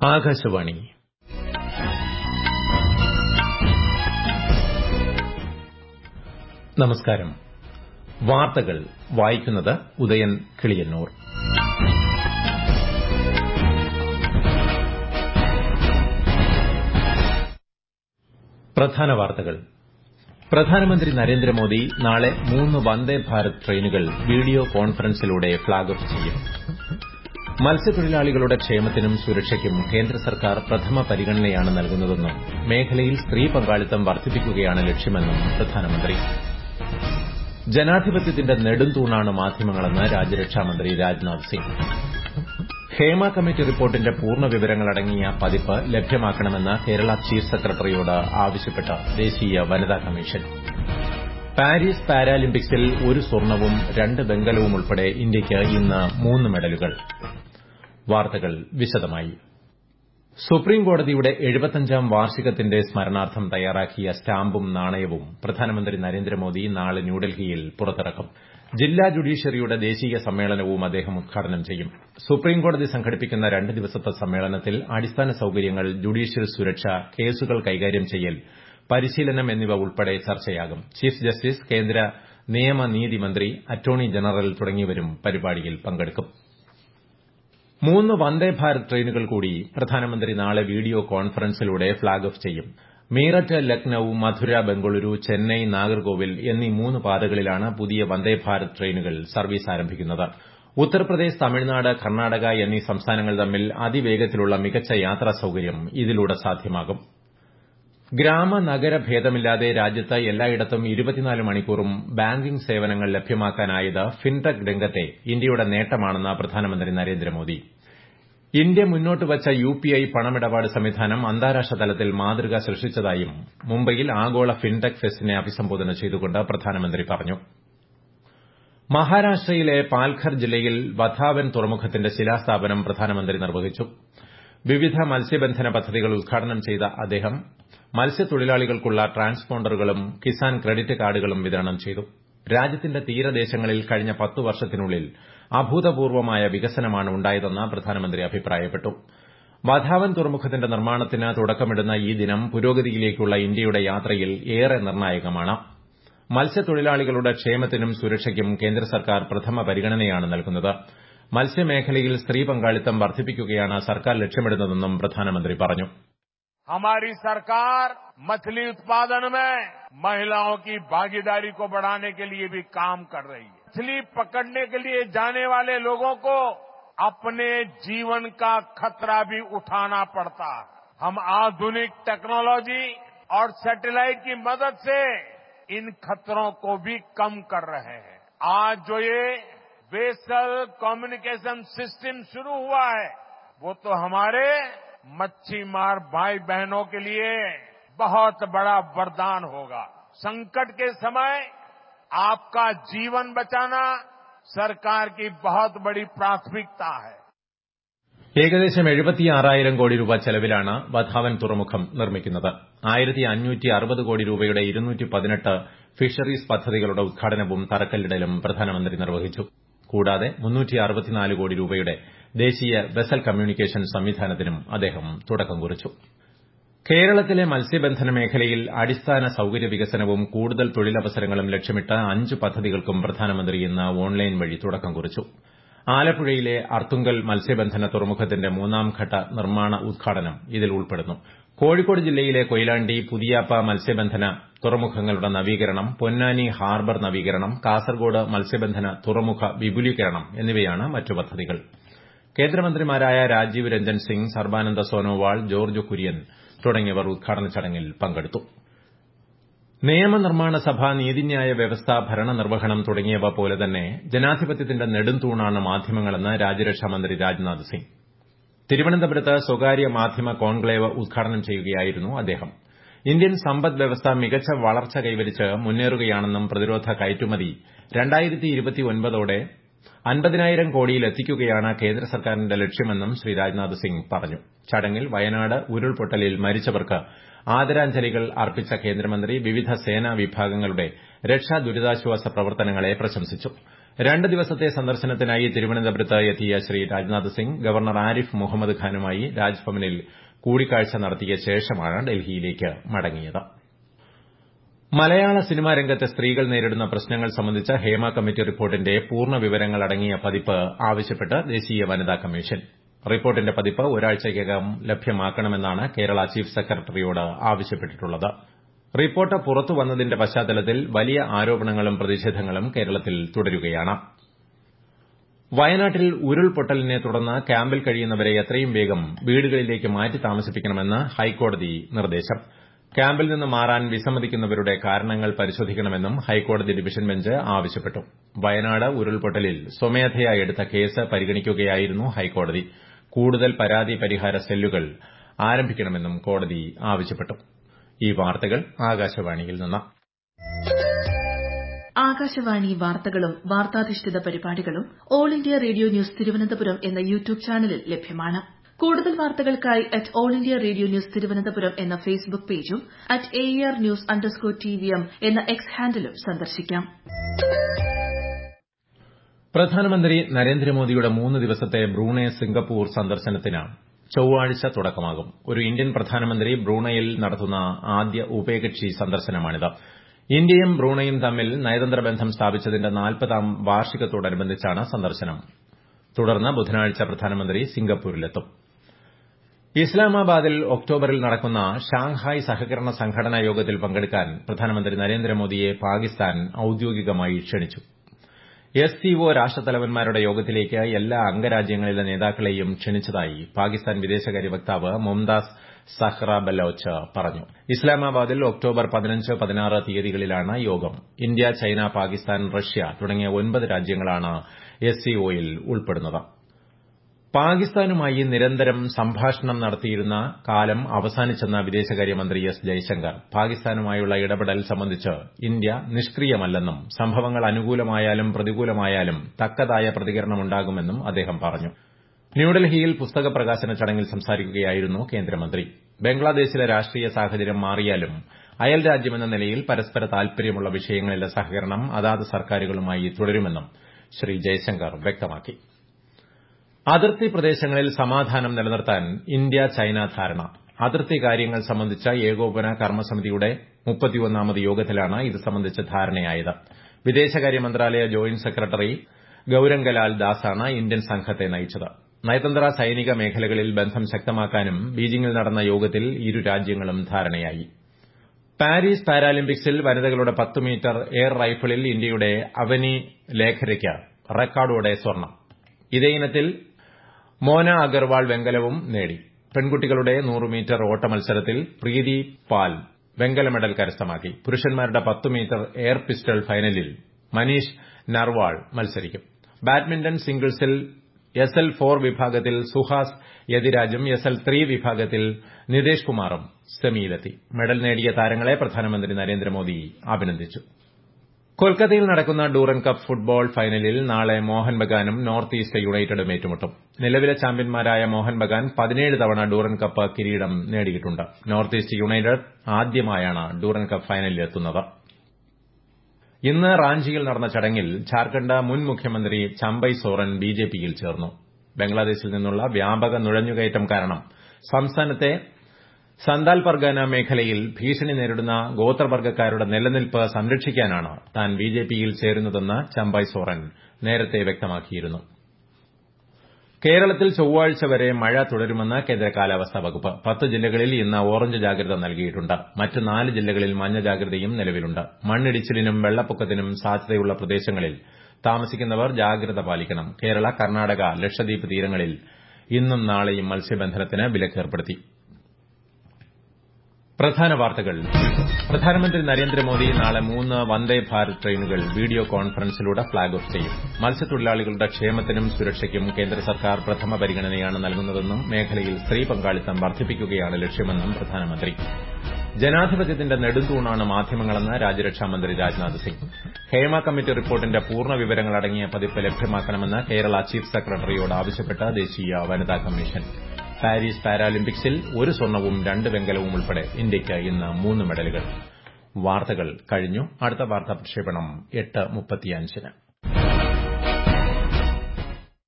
ആകാശവാണി നമസ്കാരം. വാർത്തകൾ വായിക്കുന്നത് ഉദയൻ കിളിയന്നൂർ. പ്രധാന വാർത്തകൾ. പ്രധാനമന്ത്രി നരേന്ദ്രമോദി നാളെ 3 വന്ദേ ഭാരത് ട്രെയിനുകൾ വീഡിയോ കോൺഫറൻസിലൂടെ ഫ്ളാഗ് ഓഫ് ചെയ്യും. മത്സ്യത്തൊഴിലാളികളുടെ ക്ഷേമത്തിനും സുരക്ഷയ്ക്കും കേന്ദ്ര സർക്കാർ പ്രഥമ പരിഗണനയാണ് നൽകുന്നതെന്നും മേഖലയിൽ സ്ത്രീ പങ്കാളിത്തം വർദ്ധിപ്പിക്കുകയാണ് ലക്ഷ്യമെന്നും പ്രധാനമന്ത്രി. ജനാധിപത്യത്തിന്റെ നെടുംതൂണാണ് മാധ്യമങ്ങളെന്ന് രാജ്യരക്ഷാമന്ത്രി രാജ്നാഥ് സിംഗ്. ഹേമ കമ്മിറ്റി റിപ്പോർട്ടിന്റെ പൂർണ്ണ വിവരങ്ങളടങ്ങിയ പതിപ്പ് ലഭ്യമാക്കണമെന്ന് കേരള ചീഫ് സെക്രട്ടറിയോട് ആവശ്യപ്പെട്ട് ദേശീയ വനിതാ കമ്മീഷൻ. പാരീസ് പാരാലിമ്പിക്സിൽ 1 സ്വർണവും 2 വെങ്കലവും ഉൾപ്പെടെ ഇന്ത്യയ്ക്ക് ഇന്ന് 3 മെഡലുകൾ. വാർത്തകൾ വിശദമായി. സുപ്രീംകോടതിയുടെ 75ാം വാർഷികത്തിന്റെ സ്മരണാർത്ഥം തയ്യാറാക്കിയ സ്റ്റാമ്പും നാണയവും പ്രധാനമന്ത്രി നരേന്ദ്രമോദി നാളെ ന്യൂഡൽഹിയിൽ പുറത്തിറക്കും. ജില്ലാ ജുഡീഷ്യറിയുടെ ദേശീയ സമ്മേളനവും അദ്ദേഹം ഉദ്ഘാടനം ചെയ്യും. സുപ്രീംകോടതി സംഘടിപ്പിക്കുന്ന 2 ദിവസത്തെ സമ്മേളനത്തിൽ അടിസ്ഥാന സൌകര്യങ്ങൾ, ജുഡീഷ്യൽ സുരക്ഷ, കേസുകൾ കൈകാര്യം ചെയ്യൽ, പരിശീലനം എന്നിവ ഉൾപ്പെടെ ചർച്ചയാകും. ചീഫ് ജസ്റ്റിസ്, കേന്ദ്ര നിയമനീതി മന്ത്രി, അറ്റോർണി ജനറൽ തുടങ്ങിയവരും പരിപാടിയിൽ പങ്കെടുക്കും. 3 വന്ദേ ഭാരത് ട്രെയിനുകൾ കൂടി പ്രധാനമന്ത്രി നാളെ വീഡിയോ കോൺഫറൻസിലൂടെ ഫ്ളാഗ് ഓഫ് ചെയ്യും. മീററ്റ്, ലക്നൌ, മധുര, ബംഗളൂരു, ചെന്നൈ, നാഗർകോവിൽ എന്നീ 3 പാതകളിലാണ് പുതിയ വന്ദേ ഭാരത് ട്രെയിനുകൾ സർവീസ് ആരംഭിക്കുന്നത്. ഉത്തർപ്രദേശ്, തമിഴ്നാട്, കർണാടക എന്നീ സംസ്ഥാനങ്ങൾ തമ്മിൽ അതിവേഗത്തിലുള്ള മികച്ച യാത്രാ സൌകര്യം ഇതിലൂടെ സാധ്യമാകും. ഗ്രാമ നഗര ഭേദമില്ലാതെ രാജ്യത്ത് എല്ലായിടത്തും 24 മണിക്കൂറും ബാങ്കിംഗ് സേവനങ്ങൾ ലഭ്യമാക്കാനായത് ഫിൻടെക് രംഗത്തെ ഇന്ത്യയുടെ നേട്ടമാണെന്ന് പ്രധാനമന്ത്രി നരേന്ദ്രമോദി. ഇന്ത്യ മുന്നോട്ട് വച്ച യുപിഐ പണമിടപാട് സംവിധാനം അന്താരാഷ്ട്ര തലത്തിൽ മാതൃക സൃഷ്ടിച്ചതായും മുംബൈയിൽ ആഗോള ഫിൻടെക് ഫെസ്റ്റിനെ അഭിസംബോധന ചെയ്തുകൊണ്ട് പ്രധാനമന്ത്രി പറഞ്ഞു. മഹാരാഷ്ട്രയിലെ പാൽഘർ ജില്ലയിൽ വധാവൻ തുറമുഖത്തിന്റെ ശിലാസ്ഥാപനം പ്രധാനമന്ത്രി നിർവഹിച്ചു. വിവിധ മത്സ്യബന്ധന പദ്ധതികൾ ഉദ്ഘാടനം ചെയ്ത അദ്ദേഹം മത്സ്യത്തൊഴിലാളികൾക്കുള്ള ട്രാൻസ്പോണ്ടറുകളും കിസാൻ ക്രെഡിറ്റ് കാർഡുകളും വിതരണം ചെയ്തു. രാജ്യത്തിന്റെ തീരദേശങ്ങളിൽ കഴിഞ്ഞ 10 വർഷത്തിനുള്ളിൽ അഭൂതപൂർവമായ വികസനമാണ് ഉണ്ടായതെന്ന് പ്രധാനമന്ത്രി അഭിപ്രായപ്പെട്ടു. വധാവൻ തുറമുഖത്തിന്റെ നിർമ്മാണത്തിന് തുടക്കമിടുന്ന ഈ ദിനം പുരോഗതിയിലേക്കുള്ള ഇന്ത്യയുടെ യാത്രയിൽ ഏറെ നിർണായകമാണ്. മത്സ്യത്തൊഴിലാളികളുടെ ക്ഷേമത്തിനും സുരക്ഷയ്ക്കും കേന്ദ്ര സർക്കാർ പ്രഥമ പരിഗണനയാണ് നൽകുന്നത്. മത്സ്യമേഖലയിൽ സ്ത്രീ പങ്കാളിത്തം വർദ്ധിപ്പിക്കുകയാണ് സർക്കാർ ലക്ഷ്യമിടുന്നതെന്നും പ്രധാനമന്ത്രി പറഞ്ഞു. हमारी सरकार मछली उत्पादन में महिलाओं की भागीदारी को बढ़ाने के लिए भी काम कर रही है. मछली पकड़ने के लिए जाने वाले लोगों को अपने जीवन का खतरा भी उठाना पड़ता है. हम आधुनिक टेक्नोलॉजी और सैटेलाइट की मदद से इन खतरों को भी कम कर रहे हैं. आज जो ये वेसल कम्युनिकेशन सिस्टम शुरू हुआ है वो तो हमारे मच्छीमार भाई बहनों के लिए बहुत बड़ा वरदान होगा. संकट के समय आपका जीवन बचाना सरकार की बहुत बड़ी प्राथमिकता है. ഏകദേശം 76,000 കോടി രൂപ ചെലവിലാണ് വധാവൻ തുറമുഖം നിർമ്മിക്കുന്നത്. 1,560 കോടി രൂപയുടെ 218 ഫിഷറീസ് പദ്ധതികളുടെ ഉദ്ഘാടനവും തറക്കല്ലിടലും പ്രധാനമന്ത്രി നിർവഹിച്ചു. കൂടാതെ 364 കോടി രൂപയുടെ ദേശീയ വെസൽ കമ്മ്യൂണിക്കേഷൻ സംവിധാനത്തിനും അദ്ദേഹം തുടക്കം കുറിച്ചു. കേരളത്തിലെ മത്സ്യബന്ധന മേഖലയിൽ അടിസ്ഥാന സൌകര്യ വികസനവും കൂടുതൽ തൊഴിലവസരങ്ങളും ലക്ഷ്യമിട്ട് 5 പദ്ധതികൾക്കും പ്രധാനമന്ത്രി ഇന്ന് ഓൺലൈൻ വഴി തുടക്കം കുറിച്ചു. ആലപ്പുഴയിലെ അർത്തുങ്കൽ മത്സ്യബന്ധന തുറമുഖത്തിന്റെ 3ാം ഘട്ട നിർമ്മാണ ഉദ്ഘാടനം ഇതിൽ ഉൾപ്പെടുന്നു. കോഴിക്കോട് ജില്ലയിലെ കൊയിലാണ്ടി, പുതിയാപ്പ മത്സ്യബന്ധന തുറമുഖങ്ങളുടെ നവീകരണം, പൊന്നാനി ഹാർബർ നവീകരണം, കാസർഗോഡ് മത്സ്യബന്ധന തുറമുഖ വിപുലീകരണം എന്നിവയാണ് മറ്റു പദ്ധതികൾ. കേന്ദ്രമന്ത്രിമാരായ രാജീവ് രഞ്ജൻ സിംഗ്, സർബാനന്ദ സോനോവാൾ, ജോർജ് കുര്യൻ തുടങ്ങിയവർ ഉദ്ഘാടന ചടങ്ങിൽ പങ്കെടുത്തു. നിയമനിർമ്മാണ സഭ, നീതിന്യായ വ്യവസ്ഥ, ഭരണനിർവഹണം തുടങ്ങിയവ പോലെ തന്നെ ജനാധിപത്യത്തിന്റെ നെടുംതൂണാണ് മാധ്യമങ്ങളെന്ന് രാജ്യരക്ഷാമന്ത്രി രാജ്നാഥ് സിംഗ്. തിരുവനന്തപുരത്ത് സ്വകാര്യ മാധ്യമ കോൺക്ലേവ് ഉദ്ഘാടനം ചെയ്യുകയായിരുന്നു അദ്ദേഹം. ഇന്ത്യൻ സമ്പദ് വ്യവസ്ഥ മികച്ച വളർച്ച കൈവരിച്ച് മുന്നേറുകയാണെന്നും പ്രതിരോധ കയറ്റുമതി 2029ഓടെ 50,000 കോടിയിൽ എത്തിക്കുകയാണ് കേന്ദ്ര സർക്കാരിന്റെ ലക്ഷ്യമെന്നും ശ്രീ രാജ്നാഥ് സിംഗ് പറഞ്ഞു. ചടങ്ങിൽ വയനാട് ഉരുൾപൊട്ടലിൽ മരിച്ചവർക്ക് ആദരാഞ്ജലികൾ അർപ്പിച്ച കേന്ദ്രമന്ത്രി വിവിധ സേനാ വിഭാഗങ്ങളുടെ രക്ഷാ ദുരിതാശ്വാസ പ്രവർത്തനങ്ങളെ പ്രശംസിച്ചു. 2 ദിവസത്തെ സന്ദർശനത്തിനായി തിരുവനന്തപുരത്ത് എത്തിയ ശ്രീ രാജ്നാഥ് സിംഗ് ഗവർണർ ആരിഫ് മുഹമ്മദ് ഖാനുമായി രാജ്ഭവനിൽ കൂടിക്കാഴ്ച നടത്തിയ ശേഷമാണ് ഡൽഹിയിലേക്ക് മടങ്ങിയത്. മലയാള സിനിമാ രംഗത്തെ സ്ത്രീകൾ നേരിടുന്ന പ്രശ്നങ്ങൾ സംബന്ധിച്ച ഹേമ കമ്മിറ്റി റിപ്പോർട്ടിന്റെ പൂർണ്ണ വിവരങ്ങൾ അടങ്ങിയ പതിപ്പ് ആവശ്യപ്പെട്ട് ദേശീയ വനിതാ കമ്മീഷൻ. റിപ്പോർട്ടിന്റെ പതിപ്പ് ഒരാഴ്ചയ്ക്കകം ലഭ്യമാക്കണമെന്നാണ് കേരള ചീഫ് സെക്രട്ടറിയോട് ആവശ്യപ്പെട്ടിട്ടുള്ളത്. റിപ്പോർട്ട് പുറത്തുവന്നതിന്റെ പശ്ചാത്തലത്തിൽ വലിയ ആരോപണങ്ങളും പ്രതിഷേധങ്ങളും കേരളത്തിൽ തുടരുകയാണ്. വയനാട്ടിൽ ഉരുൾപൊട്ടലിനെ തുടർന്ന് ക്യാമ്പിൽ കഴിയുന്നവരെ എത്രയും വേഗം വീടുകളിലേക്ക് മാറ്റി താമസിപ്പിക്കണമെന്ന് ഹൈക്കോടതി നിർദ്ദേശം. ക്യാമ്പിൽ നിന്ന് മാറാൻ വിസമ്മതിക്കുന്നവരുടെ കാരണങ്ങൾ പരിശോധിക്കണമെന്നും ഹൈക്കോടതി ഡിവിഷൻ ബെഞ്ച് ആവശ്യപ്പെട്ടു. വയനാട് ഉരുൾപൊട്ടലിൽ സ്വമേധയാ എടുത്ത കേസ് പരിഗണിക്കുകയായിരുന്നു ഹൈക്കോടതി. കൂടുതൽ പരാതി പരിഹാര സെല്ലുകൾ ആരംഭിക്കണമെന്നും കോടതി ആവശ്യപ്പെട്ടു. ഈ വാർത്തകൾ ആകാശവാണിയിൽ നിന്ന്. ആകാശവാണി വാർത്തകളും വാർത്താധിഷ്ഠിത പരിപാടികളും All India Radio News Thiruvananthapuram എന്ന യൂട്യൂബ് ചാനലിൽ ലഭ്യമാണ്. കൂടുതൽ വാർത്തകൾക്കായി All India Radio News Thiruvananthapuram എന്ന ഫേസ്ബുക്ക് പേജും @ARnews_TVM എന്ന എക്സ് ഹാൻഡിലും സന്ദർശിക്കാം. പ്രധാനമന്ത്രി നരേന്ദ്രമോദിയുടെ 3 ദിവസത്തെ ബ്രൂണൈ സിംഗപ്പൂർ സന്ദർശനത്തിന് ചൊവ്വാഴ്ച തുടക്കമാകും. ഒരു ഇന്ത്യൻ പ്രധാനമന്ത്രി ബ്രൂണൈയിൽ നടത്തുന്ന ആദ്യ ഉഭയകക്ഷി സന്ദർശനമാണിത്. ഇന്ത്യയും ബ്രൂണൈയും തമ്മിൽ നയതന്ത്ര ബന്ധം സ്ഥാപിച്ചതിന്റെ 40ാം വാർഷികത്തോടനുബന്ധിച്ചാണ് സന്ദർശനം. തുടർന്ന് ബുധനാഴ്ച പ്രധാനമന്ത്രി സിംഗപ്പൂരിലെത്തും. ഇസ്ലാമാബാദിൽ ഒക്ടോബറിൽ നടക്കുന്ന ഷാങ്ഹായ് സഹകരണ സംഘടനാ യോഗത്തിൽ പങ്കെടുക്കാൻ പ്രധാനമന്ത്രി നരേന്ദ്രമോദിയെ പാകിസ്ഥാൻ ഔദ്യോഗികമായി ക്ഷണിച്ചു. SCO രാഷ്ട്രത്തലവന്മാരുടെ യോഗത്തിലേക്ക് എല്ലാ അംഗരാജ്യങ്ങളിലെ നേതാക്കളെയും ക്ഷണിച്ചതായി പാകിസ്ഥാൻ വിദേശകാര്യ വക്താവ് മുംതാസ് സഹ്റ ബലോച്ച് പറഞ്ഞു. ഇസ്ലാമാബാദിൽ ഒക്ടോബർ 15, 16 തീയതികളിലാണ് യോഗം. ഇന്ത്യ, ചൈന, പാകിസ്ഥാൻ, റഷ്യ തുടങ്ങിയ 9 രാജ്യങ്ങളാണ് SCOയിൽ ഉൾപ്പെടുന്നത്. പാകിസ്ഥാനുമായി നിരന്തരം സംഭാഷണം നടത്തിയിരുന്ന കാലം അവസാനിച്ചെന്ന വിദേശകാര്യമന്ത്രി എസ് ജയശങ്കർ പാകിസ്ഥാനുമായുള്ള ഇടപെടൽ സംബന്ധിച്ച് ഇന്ത്യ നിഷ്ക്രിയമല്ലെന്നും സംഭവങ്ങൾ അനുകൂലമായാലും പ്രതികൂലമായാലും തക്കതായ പ്രതികരണമുണ്ടാകുമെന്നും അദ്ദേഹം പറഞ്ഞു. ന്യൂഡൽഹിയിൽ പുസ്തക പ്രകാശന ചടങ്ങിൽ സംസാരിക്കുകയായിരുന്നു കേന്ദ്രമന്ത്രി. ബംഗ്ലാദേശിലെ രാഷ്ട്രീയ സാഹചര്യം മാറിയാലും അയൽരാജ്യമെന്ന നിലയിൽ പരസ്പര താൽപര്യമുള്ള വിഷയങ്ങളിലെ സഹകരണം അതാത് സർക്കാരുകളുമായി തുടരുമെന്നും ശ്രീ ജയശങ്കർ വ്യക്തമാക്കി. അതിർത്തി പ്രദേശങ്ങളിൽ സമാധാനം നിലനിർത്താൻ ഇന്ത്യ ചൈന ധാരണ. അതിർത്തി കാര്യങ്ങൾ സംബന്ധിച്ച ഏകോപന കർമ്മസമിതിയുടെ 31ാമത് യോഗത്തിലാണ് ഇത് സംബന്ധിച്ച ധാരണയായത്. വിദേശകാര്യ മന്ത്രാലയ ജോയിന്റ് സെക്രട്ടറി ഗൌരംഗലാൽ ദാസാണ് ഇന്ത്യൻ സംഘത്തെ നയിച്ചത്. നയതന്ത്ര സൈനിക മേഖലകളിൽ ബന്ധം ശക്തമാക്കാനും ബീജിംഗിൽ നടന്ന യോഗത്തിൽ ഇരു രാജ്യങ്ങളും ധാരണയായി. പാരീസ് പാരാലിമ്പിക്സിൽ വനിതകളുടെ 10 മീറ്റർ എയർ റൈഫിളിൽ ഇന്ത്യയുടെ അവനി ലേഖരയ്ക്ക് റെക്കോർഡോടെ സ്വർണം. ഇതേ ഇനത്തിൽ മോന അഗർവാൾ വെങ്കലവും നേടി. പെൺകുട്ടികളുടെ 100 മീറ്റർ ഓട്ട മത്സരത്തിൽ പ്രീതി പാൽ വെങ്കല മെഡൽ കരസ്ഥമാക്കി. പുരുഷന്മാരുടെ 10 മീറ്റർ എയർ പിസ്റ്റൾ ഫൈനലിൽ മനീഷ് നർവാൾ മത്സരിക്കും. ബാഡ്മിന്റൺ സിംഗിൾസിൽ SL4 വിഭാഗത്തിൽ സുഹാസ് യതിരാജും SL3 വിഭാഗത്തിൽ നിതേഷ് കുമാറും സെമിയിലെത്തി. മെഡൽ നേടിയ താരങ്ങളെ പ്രധാനമന്ത്രി നരേന്ദ്രമോദി അഭിനന്ദിച്ചു. കൊൽക്കത്തയിൽ നടക്കുന്ന ഡൂറൻ കപ്പ് ഫുട്ബോൾ ഫൈനലിൽ നാളെ മോഹൻ ബഗാനും നോർത്ത് ഈസ്റ്റ് യുണൈറ്റഡും ഏറ്റുമുട്ടും. നിലവിലെ ചാമ്പ്യന്മാരായ മോഹൻ ബഗാൻ 17 തവണ ഡൂറൻ കപ്പ് കിരീടം നേടിയിട്ടുണ്ട്. നോർത്ത് ഈസ്റ്റ് യുണൈറ്റഡ് ആദ്യമായാണ് ഡൂറൻ കപ്പ് ഫൈനലിലെത്തുന്നത്. ഇന്ന് റാഞ്ചിയിൽ നടന്ന ചടങ്ങിൽ ഝാർഖണ്ഡ് മുൻ മുഖ്യമന്ത്രി ചമ്പൈ സോറൻ ബിജെപിയിൽ ചേർന്നു. ബംഗ്ലാദേശിൽ നിന്നുള്ള വ്യാപക നുഴഞ്ഞുകയറ്റം കാരണം സംസ്ഥാനത്തെ സന്താൽ പർഗാന മേഖലയിൽ ഭീഷണി നേരിടുന്ന ഗോത്രവർഗ്ഗക്കാരുടെ നിലനിൽപ്പ് സംരക്ഷിക്കാനാണ് താൻ ബിജെപിയിൽ ചേരുന്നതെന്ന് ചമ്പൈ സോറൻ നേരത്തെ വ്യക്തമാക്കിയിരുന്നു. കേരളത്തിൽ ചൊവ്വാഴ്ച വരെ മഴ തുടരുമെന്ന് കേന്ദ്ര കാലാവസ്ഥാ വകുപ്പ്. 10 ജില്ലകളിൽ ഇന്ന് ഓറഞ്ച് ജാഗ്രത നൽകിയിട്ടുണ്ട്. മറ്റ് 4 ജില്ലകളിൽ മഞ്ഞ ജാഗ്രതയും നിലവിലുണ്ട്. മണ്ണിടിച്ചിലിനും വെള്ളപ്പൊക്കത്തിനും സാധ്യതയുള്ള പ്രദേശങ്ങളിൽ താമസിക്കുന്നവർ ജാഗ്രത പാലിക്കണം. കേരള, കർണാടക, ലക്ഷദ്വീപ് തീരങ്ങളിൽ ഇന്നും നാളെയും മത്സ്യബന്ധനത്തിന് വിലക്കേർപ്പെടുത്തി. പ്രധാന വാർത്തകൾ. പ്രധാനമന്ത്രി നരേന്ദ്രമോദി നാളെ 3 വന്ദേ ഭാരത് ട്രെയിനുകൾ വീഡിയോ കോൺഫറൻസിലൂടെ ഫ്ളാഗ് ഓഫ് ചെയ്യും. മത്സ്യത്തൊഴിലാളികളുടെ ക്ഷേമത്തിനും സുരക്ഷയ്ക്കും കേന്ദ്ര സർക്കാർ പ്രഥമ പരിഗണനയാണ് നൽകുന്നതെന്നും മേഖലയിൽ സ്ത്രീ പങ്കാളിത്തം വർദ്ധിപ്പിക്കുകയാണ് ലക്ഷ്യമെന്നും പ്രധാനമന്ത്രി. ജനാധിപത്യത്തിന്റെ നെടുന്തൂണാണ് മാധ്യമങ്ങളെന്ന് രാജ്യരക്ഷാമന്ത്രി രാജ്നാഥ് സിംഗ്. ഹേമ കമ്മിറ്റി റിപ്പോർട്ടിന്റെ പൂർണ്ണ വിവരങ്ങളടങ്ങിയ പതിപ്പ് ലഭ്യമാക്കണമെന്ന് കേരള ചീഫ് സെക്രട്ടറിയോട് ആവശ്യപ്പെട്ട് ദേശീയ വനിതാ കമ്മീഷൻ. പാരീസ് പാരാലിമ്പിക്സിൽ 1 സ്വർണവും 2 വെങ്കലവും ഉൾപ്പെടെ ഇന്ത്യയ്ക്ക് ഇന്ന് 3 മെഡലുകൾ. വാർത്തകൾ കഴിഞ്ഞു. അടുത്ത വാർത്താ പ്രക്ഷേപണം 8:35-ന്.